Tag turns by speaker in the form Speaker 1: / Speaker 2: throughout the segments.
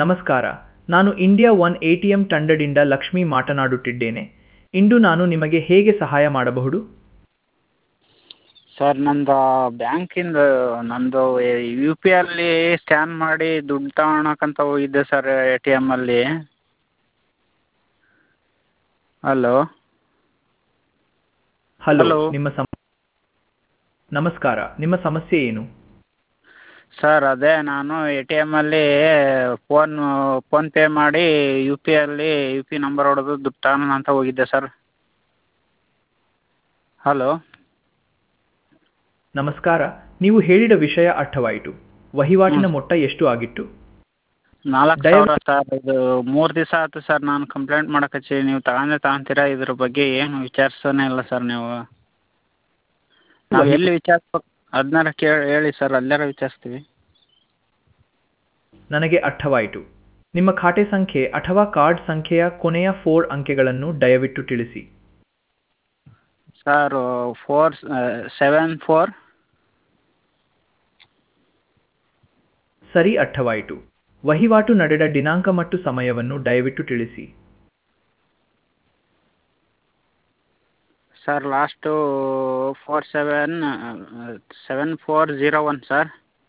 Speaker 1: ನಮಸ್ಕಾರ. ನಾನು India one ATM ತಂಡದಿಂದ ಲಕ್ಷ್ಮಿ ಮಾತನಾಡುತ್ತಿದ್ದೇನೆ. ಇಂದು ನಾನು ನಿಮಗೆ ಹೇಗೆ ಸಹಾಯ ಮಾಡಬಹುದು?
Speaker 2: ಸರ್ ನಂದು ಬ್ಯಾಂಕಿಂದ ನಂದು ಯು ಪಿ ಅಲ್ಲಿ ಸ್ಕ್ಯಾನ್ ಮಾಡಿ ದುಡ್ಡು ತಗೊಳಕ್ಕಂತ ಹೋಗಿದ್ದೆ ಸರ್ ಎ ಟಿ ಎಮ್ಮಲ್ಲಿ. ಹಲೋ.
Speaker 1: ಹಲೋ,
Speaker 2: ಹಲೋ
Speaker 1: ನಮಸ್ಕಾರ. ನಿಮ್ಮ ಸಮಸ್ಯೆ ಏನು?
Speaker 2: ಸರ್ ಅದೇ ನಾನು ಎ ಟಿ ಎಮ್ಮಲ್ಲಿ ಫೋನ್ಪೇ ಮಾಡಿ ಯು ಪಿ ನಂಬರ್ ಹೊಡೆದು ದುಡ್ಡು ತಗೊಳೋಣ ಅಂತ ಹೋಗಿದ್ದೆ ಸರ್. ಹಲೋ.
Speaker 1: ನಮಸ್ಕಾರ. ನೀವು ಹೇಳಿದ ವಿಷಯ ಅರ್ಥವಾಯಿತು. ವಹಿವಾಟಿನ
Speaker 2: ಹ್ಞೂ
Speaker 1: ಮೊತ್ತ ಎಷ್ಟು ಆಗಿತ್ತು?
Speaker 2: 4,000 ಸರ್. ಇದು 3 ದಿವಸ ಆಯ್ತು ಸರ್ ನಾನು ಕಂಪ್ಲೇಂಟ್ ಮಾಡಕ್ಕೆ ಹಚ್ಚಿ. ನೀವು ತಗೊಂತೀರಾ ಇದ್ರ ಬಗ್ಗೆ ಏನು ವಿಚಾರಿಸೋನೇ ಇಲ್ಲ ಸರ್ ನೀವು. ನಾವು
Speaker 1: ವಹಿ
Speaker 2: ಎಲ್ಲಿ ವಿಚಾರಿಸ್ಬೇಕು ಅದನ್ನಾರ ಹೇಳಿ ಸರ್, ಅಲ್ಲಾರ ವಿಚಾರಿಸ್ತೀವಿ.
Speaker 1: ನನಗೆ ಅರ್ಥವಾಯಿತು. ನಿಮ್ಮ ಖಾತೆ ಸಂಖ್ಯೆ ಅಥವಾ ಕಾರ್ಡ್ ಸಂಖ್ಯೆಯ ಕೊನೆಯ 4 ಅಂಕೆಗಳನ್ನು ದಯವಿಟ್ಟು ತಿಳಿಸಿ.
Speaker 2: ಸರ್ 474.
Speaker 1: ಸರಿ, ಅರ್ಥವಾಯಿತು. ವಹಿವಾಟು ನಡೆದ ದಿನಾಂಕ ಮತ್ತು ಸಮಯವನ್ನು ದಯವಿಟ್ಟು ತಿಳಿಸಿ.
Speaker 2: Sir last 7401 sir.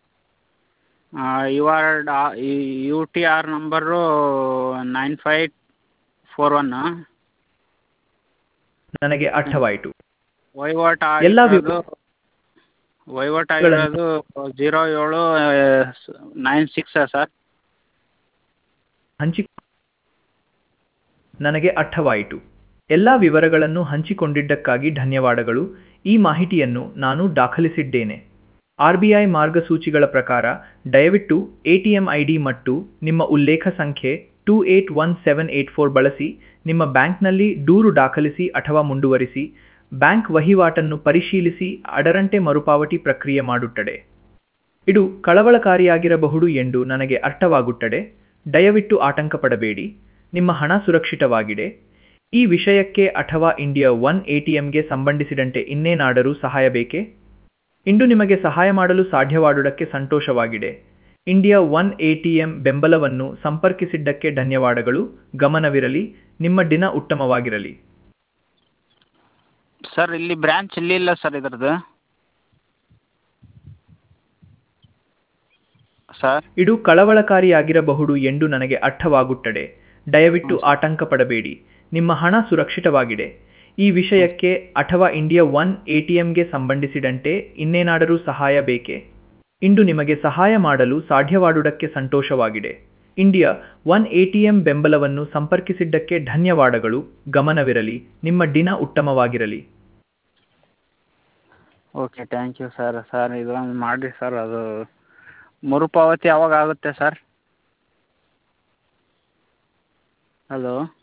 Speaker 2: U T R number 9541.
Speaker 1: ನನಗೆ ಅರ್ಥವಾಯಿತು.
Speaker 2: ವಹಿವಾಟು
Speaker 1: ಎಲ್ಲ
Speaker 2: ಆಗಿರೋದು 0796 ಸರ್.
Speaker 1: ನನಗೆ ಅರ್ಥವಾಯಿತು. ಎಲ್ಲ ವಿವರಗಳನ್ನು ಹಂಚಿಕೊಂಡಿದ್ದಕ್ಕಾಗಿ ಧನ್ಯವಾದಗಳು. ಈ ಮಾಹಿತಿಯನ್ನು ನಾನು ದಾಖಲಿಸಿದ್ದೇನೆ. RBI ಮಾರ್ಗಸೂಚಿಗಳ ಪ್ರಕಾರ ದಯವಿಟ್ಟು ATM ID ಮತ್ತು ನಿಮ್ಮ ಉಲ್ಲೇಖ ಸಂಖ್ಯೆ 281784 ಬಳಸಿ ನಿಮ್ಮ ಬ್ಯಾಂಕ್ನಲ್ಲಿ ದೂರು ದಾಖಲಿಸಿ ಅಥವಾ ಮುಂದುವರಿಸಿ. ಬ್ಯಾಂಕ್ ವಹಿವಾಟನ್ನು ಪರಿಶೀಲಿಸಿ ಅದರಂತೆ ಮರುಪಾವತಿ ಪ್ರಕ್ರಿಯೆ ಮಾಡುತ್ತದೆ. ಇದು ಕಳವಳಕಾರಿಯಾಗಿರಬಹುದು ಎಂದು ನನಗೆ ಅರ್ಥವಾಗುತ್ತದೆ. ದಯವಿಟ್ಟು ಆತಂಕ ಪಡಬೇಡಿ. ನಿಮ್ಮ ಹಣ ಸುರಕ್ಷಿತವಾಗಿದೆ. ಈ ವಿಷಯಕ್ಕೆ ಅಥವಾ ಇಂಡಿಯಾ ಒನ್ ಎಟಿಎಂಗೆ ಸಂಬಂಧಿಸಿದಂತೆ ಇನ್ನೇನಾದರೂ ಸಹಾಯ ಬೇಕೇ? ಇಂದು ನಿಮಗೆ ಸಹಾಯ ಮಾಡಲು ಸಾಧ್ಯವಾದುದಕ್ಕೆ ಸಂತೋಷವಾಗಿದೆ. ಇಂಡಿಯಾ ಒನ್ ಎಟಿಎಂ ಬೆಂಬಲವನ್ನು ಸಂಪರ್ಕಿಸಿದ್ದಕ್ಕೆ ಧನ್ಯವಾದಗಳು. ಗಮನವಿರಲಿ, ನಿಮ್ಮ ದಿನ ಉತ್ತಮವಾಗಿರಲಿ.
Speaker 2: ಸರ್ ಇಲ್ಲಿ ಬ್ರ್ಯಾಂಚ್ ಇಲ್ಲ ಸರ್ ಇದ್ರದ್ದು ಸರ್.
Speaker 1: ಇದು ಕಳವಳಕಾರಿಯಾಗಿರಬಹುದು ಎಂದು ನನಗೆ ಅರ್ಥವಾಗುತ್ತದೆ. ದಯವಿಟ್ಟು ಆತಂಕ ಪಡಬೇಡಿ. ನಿಮ್ಮ ಹಣ ಸುರಕ್ಷಿತವಾಗಿದೆ. ಈ ವಿಷಯಕ್ಕೆ ಅಥವಾ ಇಂಡಿಯಾ ಒನ್ ಎಟಿಎಂಗೆ ಸಂಬಂಧಿಸಿದಂತೆ ಇನ್ನೇನಾದರೂ ಸಹಾಯ ಬೇಕೇ? ಇಂದು ನಿಮಗೆ ಸಹಾಯ ಮಾಡಲು ಸಾಧ್ಯವಾದುದಕ್ಕೆ ಸಂತೋಷವಾಗಿದೆ. ಇಂಡಿಯಾ ಒನ್ ಎಟಿಎಂ ಬೆಂಬಲವನ್ನು ಸಂಪರ್ಕಿಸಿದ್ದಕ್ಕೆ ಧನ್ಯವಾದಗಳು. ಗಮನವಿರಲಿ, ನಿಮ್ಮ ದಿನ ಉತ್ತಮವಾಗಿರಲಿ.
Speaker 2: Okay, thank you sir. Sir ಇದೊಂದು ಮಾಡಿರಿ ಸರ್. ಅದು ಮರುಪಾವತಿ ಯಾವಾಗ ಆಗುತ್ತೆ ಸರ್? ಹಲೋ.